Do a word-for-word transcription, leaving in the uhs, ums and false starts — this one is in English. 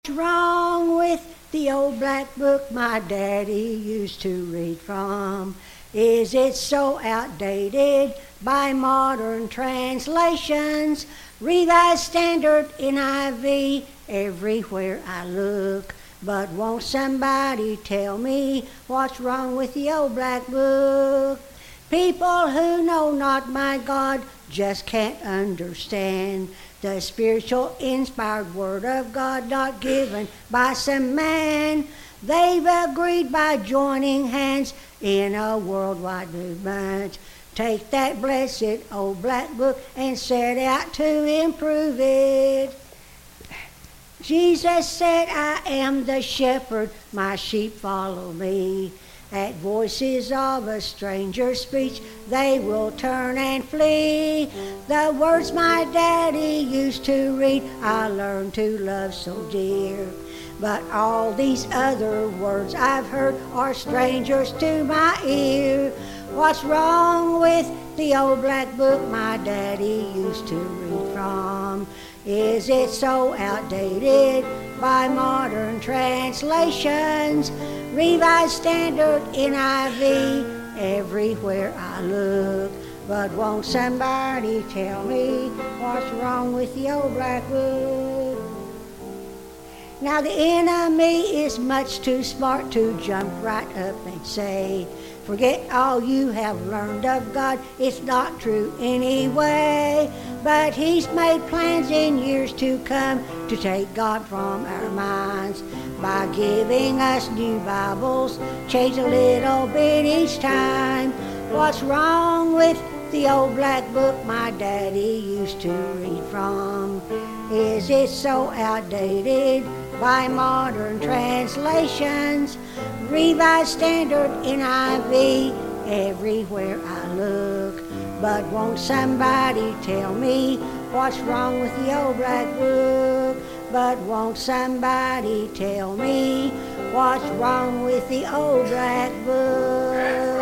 What's wrong with the old black book my daddy used to read from? Is it so outdated by modern translations? Revised Standard N I V everywhere I look. But won't somebody tell me what's wrong with the old black book? People who know not my God just can't understand the spiritual inspired word of God not given by some man. They've agreed by joining hands in a worldwide movement. Take that blessed old black book and set out to improve it. Jesus said, I am the shepherd, my sheep follow me. At voices of a stranger's speech, they will turn and flee. The words my daddy used to read, I learned to love so dear. But all these other words I've heard are strangers to my ear. What's wrong with the old black book my daddy used to read from? Is it so outdated by modern translations? Revised Standard N I V everywhere I look. But won't somebody tell me what's wrong with the old black book? Now the enemy is much too smart to jump right up and say, forget all you have learned of God, it's not true anyway. But he's made plans in years to come to take God from our minds by giving us new Bibles, change a little bit each time. What's wrong with the old black book my daddy used to read from? Is it so outdated by modern translations? Revised Standard N I V everywhere I look. But won't somebody tell me what's wrong with the old black book? But won't somebody tell me what's wrong with the old black book?